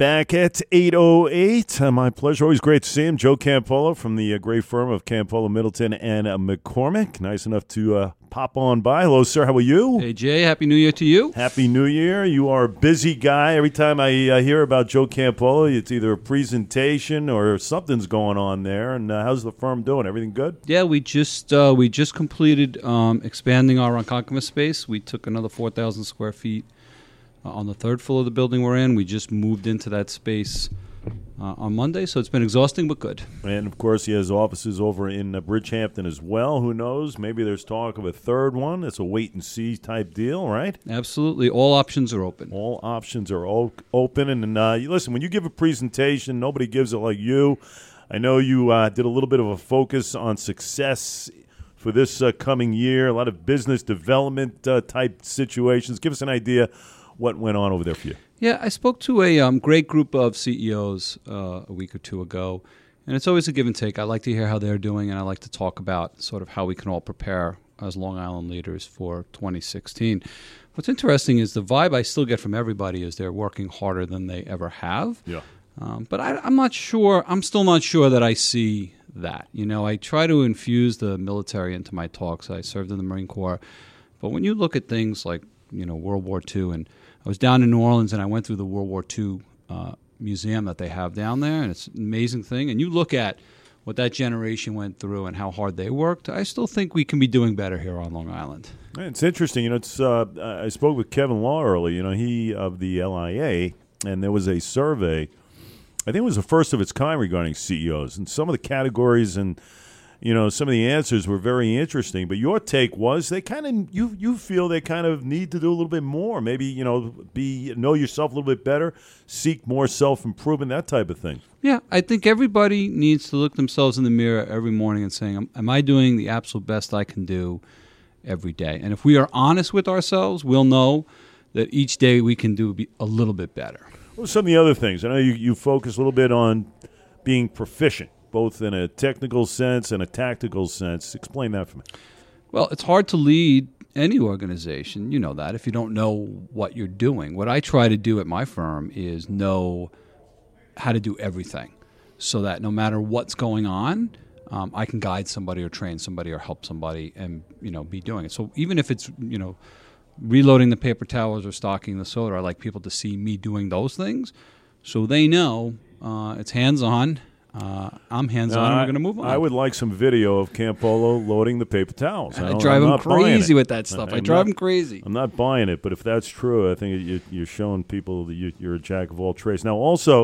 back at 8:08. My pleasure. Always great to see him. Joe Campolo from the great firm of Campolo, Middleton, and McCormick. Nice enough to pop on by. Hello, sir. How are you? Hey, Jay. Happy New Year to you. Happy New Year. You are a busy guy. Every time I hear about Joe Campolo, it's either a presentation or something's going on there. And how's the firm doing? Everything good? Yeah, we just completed expanding our Ronkonkoma space. We took another 4,000 square feet on the third floor of the building we're in. We just moved into that space on Monday, so it's been exhausting but good. And, of course, he has offices over in Bridgehampton as well. Who knows? Maybe there's talk of a third one. It's a wait-and-see type deal, right? Absolutely. All options are open. All options are open. And listen, when you give a presentation, nobody gives it like you. I know you did a little bit of a focus on success for this coming year, a lot of business development type situations. Give us an idea what went on over there for you. Yeah, I spoke to a great group of CEOs a week or two ago, and it's always a give and take. I like to hear how they're doing, and I like to talk about sort of how we can all prepare as Long Island leaders for 2016. What's interesting is the vibe I still get from everybody is they're working harder than they ever have. Yeah. But I'm not sure. I'm still not sure that I see that. You know, I try to infuse the military into my talks. I served in the Marine Corps, but when you look at things like World War II, and I was down in New Orleans and I went through the World War II museum that they have down there, and it's an amazing thing. And you look at what that generation went through and how hard they worked, I still think we can be doing better here on Long Island. It's interesting. I spoke with Kevin Law early, he of the LIA, and there was a survey. I think it was the first of its kind regarding CEOs, and some of the categories and some of the answers were very interesting. But your take was they kind of you feel they kind of need to do a little bit more. Maybe know yourself a little bit better, seek more self-improvement, that type of thing. Yeah, I think everybody needs to look themselves in the mirror every morning and saying, "Am I doing the absolute best I can do every day?" And if we are honest with ourselves, we'll know that each day we can do a little bit better. What are some of the other things? I know you focus a little bit on being proficient, both in a technical sense and a tactical sense. Explain that for me. Well, it's hard to lead any organization, that, if you don't know what you're doing. What I try to do at my firm is know how to do everything so that no matter what's going on, I can guide somebody or train somebody or help somebody and, be doing it. So even if it's, reloading the paper towels or stocking the soda, I like people to see me doing those things so they know it's hands-on. I'm hands-on, and we're going to move on. I would like some video of Campolo loading the paper towels. I drive him crazy with that stuff. I drive him crazy. I'm not buying it, but if that's true, I think you're showing people that you're a jack of all trades. Now, also,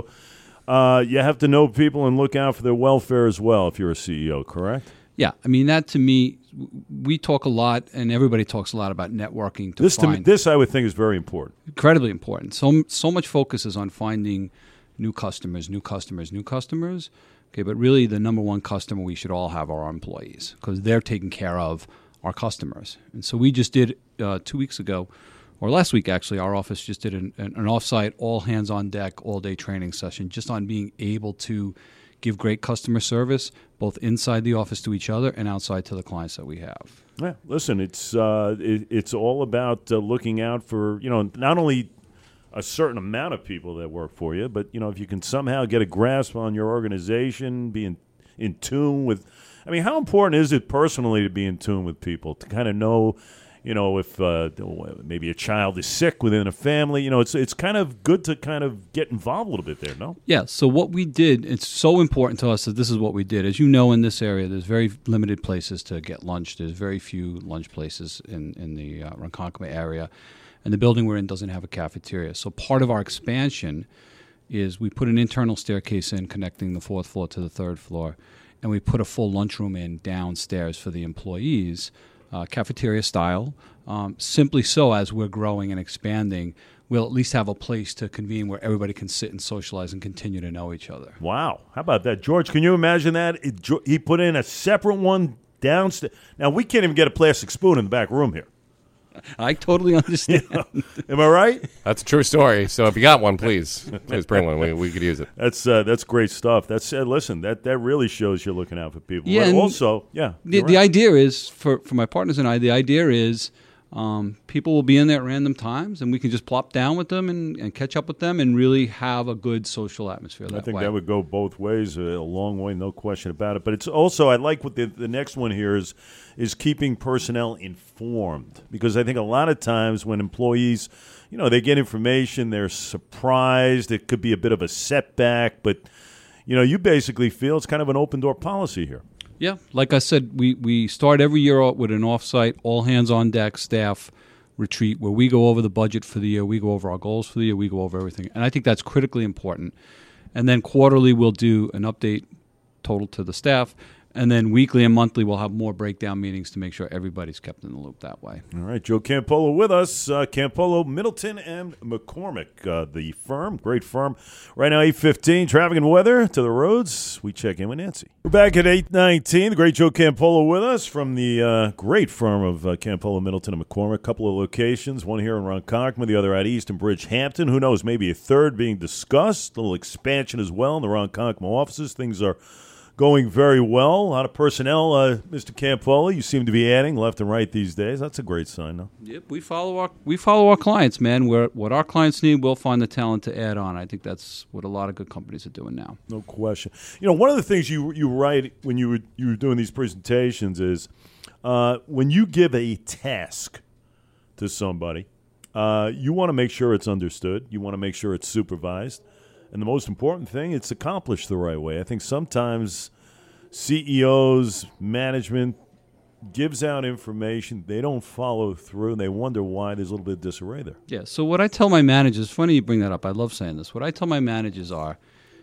you have to know people and look out for their welfare as well if you're a CEO, correct? Yeah. I mean, that to me, we talk a lot, and everybody talks a lot about networking. This I would think is very important. Incredibly important. So much focus is on finding new customers. Okay, but really the number one customer we should all have are our employees because they're taking care of our customers. And so we just did 2 weeks ago, or last week actually, our office just did an off-site, all hands on deck, all-day training session just on being able to give great customer service both inside the office to each other and outside to the clients that we have. Yeah, listen, it's all about looking out for, not only a certain amount of people that work for you, but if you can somehow get a grasp on your organization, be in tune with. I mean, how important is it personally to be in tune with people to kind of know, if maybe a child is sick within a family? It's kind of good to kind of get involved a little bit there. No? Yeah. So what we did, it's so important to us that this is what we did. As you know, in this area, there's very limited places to get lunch. There's very few lunch places in the Ronkonkoma area. And the building we're in doesn't have a cafeteria. So part of our expansion is we put an internal staircase in connecting the fourth floor to the third floor, and we put a full lunchroom in downstairs for the employees, cafeteria style, simply so as we're growing and expanding, we'll at least have a place to convene where everybody can sit and socialize and continue to know each other. Wow. How about that? George, can you imagine that? He put in a separate one downstairs. Now, we can't even get a plastic spoon in the back room here. I totally understand. Am I right? That's a true story. So if you got one, please bring one. We could use it. That's great stuff. Listen, that really shows you're looking out for people. Yeah, but also, the idea is for my partners and I. The idea is People will be in there at random times, and we can just plop down with them and catch up with them and really have a good social atmosphere that I think way. that would go both ways, a long way, no question about it. But it's also, I like what the next one here is keeping personnel informed, because I think a lot of times when employees, they get information, they're surprised, it could be a bit of a setback, but, you basically feel it's kind of an open-door policy here. Yeah, like I said, we start every year with an off-site, all-hands-on-deck staff retreat where we go over the budget for the year, we go over our goals for the year, we go over everything. And I think that's critically important. And then quarterly we'll do an update total to the staff. And then weekly and monthly we'll have more breakdown meetings to make sure everybody's kept in the loop that way. All right, Joe Campolo with us. Campolo, Middleton and McCormick, the firm, great firm. Right now, 8:15, traffic and weather to the roads. We check in with Nancy. We're back at 8:19. The great Joe Campolo with us from the great firm of Campolo, Middleton and McCormick. A couple of locations, one here in Ronkonkoma, the other out east in Bridgehampton. Who knows, maybe a third being discussed. A little expansion as well in the Ronkonkoma offices. Things are going very well. A lot of personnel, Mr. Campolo, you seem to be adding left and right these days. That's a great sign, though. Yep, we follow our clients, man. What our clients need, we'll find the talent to add on. I think that's what a lot of good companies are doing now. No question. One of the things you write when you were doing these presentations is when you give a task to somebody, you want to make sure it's understood. You want to make sure it's supervised. And the most important thing, it's accomplished the right way. I think sometimes CEOs, management gives out information, they don't follow through, and they wonder why there's a little bit of disarray there. Yeah, so what I tell my managers, funny you bring that up, I love saying this. What I tell my managers are,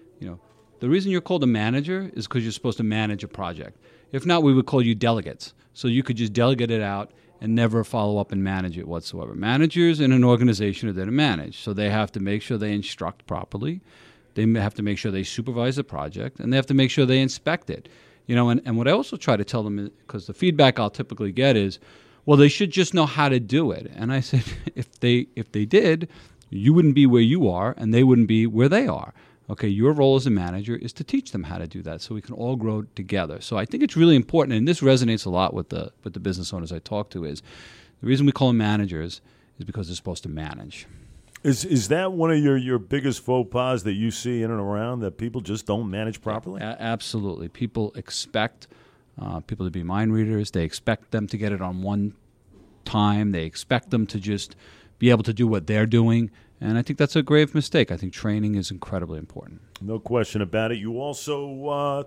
the reason you're called a manager is because you're supposed to manage a project. If not, we would call you delegates. So you could just delegate it out and never follow up and manage it whatsoever. Managers in an organization are there to manage, so they have to make sure they instruct properly. They have to make sure they supervise the project, and they have to make sure they inspect it. And what I also try to tell them is, because the feedback I'll typically get is, well, they should just know how to do it. And I said, if they did, you wouldn't be where you are, and they wouldn't be where they are. Okay, your role as a manager is to teach them how to do that so we can all grow together. So I think it's really important, and this resonates a lot with the business owners I talk to, is the reason we call them managers is because they're supposed to manage. Is that one of your biggest faux pas that you see in and around, that people just don't manage properly? Absolutely. People expect people to be mind readers. They expect them to get it on one time. They expect them to just be able to do what they're doing. And I think that's a grave mistake. I think training is incredibly important. No question about it. You also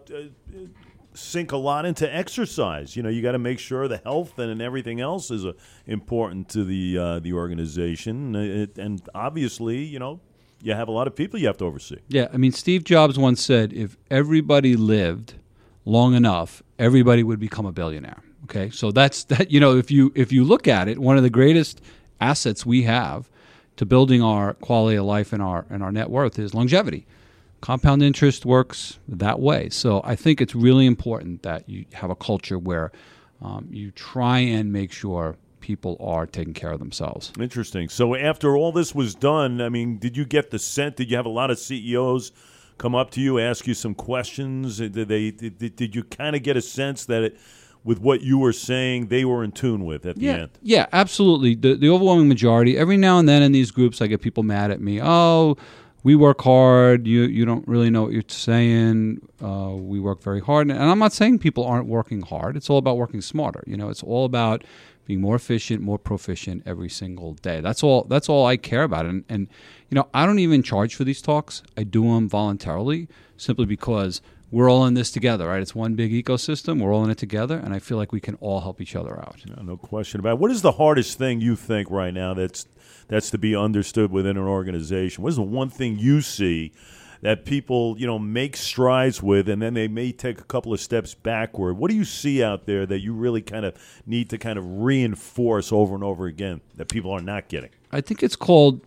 sink a lot into exercise. You got to make sure the health and everything else is important to the organization. And obviously, you have a lot of people you have to oversee. Yeah, I mean, Steve Jobs once said, if everybody lived long enough, everybody would become a billionaire. Okay, so that's that. If you look at it, one of the greatest assets we have to building our quality of life and our net worth is longevity. Compound interest works that way. So I think it's really important that you have a culture where you try and make sure people are taking care of themselves. Interesting. So after all this was done, I mean, did you get the sense, did you have a lot of CEOs come up to you, ask you some questions? Did you kind of get a sense that with what you were saying, they were in tune with at the end? Yeah, absolutely. The overwhelming majority. Every now and then in these groups, I get people mad at me. Oh, we work hard. You don't really know what you're saying. We work very hard. And I'm not saying people aren't working hard. It's all about working smarter. It's all about being more efficient, more proficient every single day. That's all I care about. And I don't even charge for these talks. I do them voluntarily simply because we're all in this together, right? It's one big ecosystem. We're all in it together, and I feel like we can all help each other out. No question about it. What is the hardest thing you think right now that's to be understood within an organization? What is the one thing you see that people, make strides with, and then they may take a couple of steps backward? What do you see out there that you really kind of need to kind of reinforce over and over again that people are not getting? I think it's called,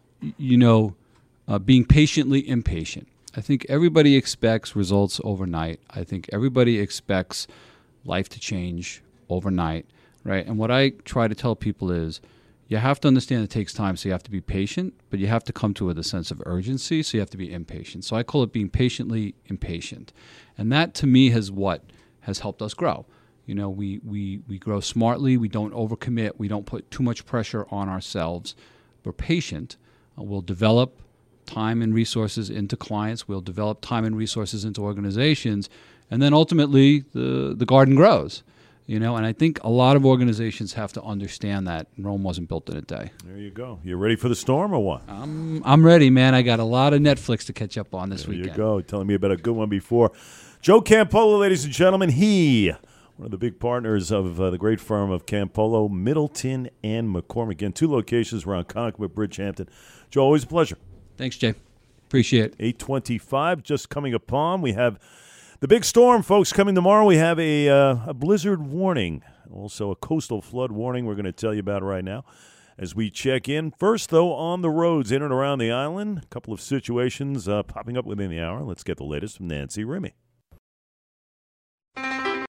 being patiently impatient. I think everybody expects results overnight. I think everybody expects life to change overnight, right? And what I try to tell people is you have to understand it takes time, so you have to be patient, but you have to come to it with a sense of urgency, so you have to be impatient. So I call it being patiently impatient. And that, to me, is what has helped us grow. We grow smartly. We don't overcommit. We don't put too much pressure on ourselves. We're patient. We'll develop time and resources into clients. We'll develop time and resources into organizations. And then ultimately, the garden grows. And I think a lot of organizations have to understand that Rome wasn't built in a day. There you go. You ready for the storm or what? I'm ready, man. I got a lot of Netflix to catch up on this weekend. There you go. Telling me about a good one before. Joe Campolo, ladies and gentlemen. One of the big partners of the great firm of Campolo, Middleton and McCormick. Again, 2 locations around Concord, Bridgehampton. Joe, always a pleasure. Thanks, Jay. Appreciate it. 8:25 just coming upon. We have the big storm, folks, coming tomorrow. We have a blizzard warning, also a coastal flood warning we're going to tell you about right now as we check in. First, though, on the roads in and around the island, a couple of situations popping up within the hour. Let's get the latest from Nancy Rimmy.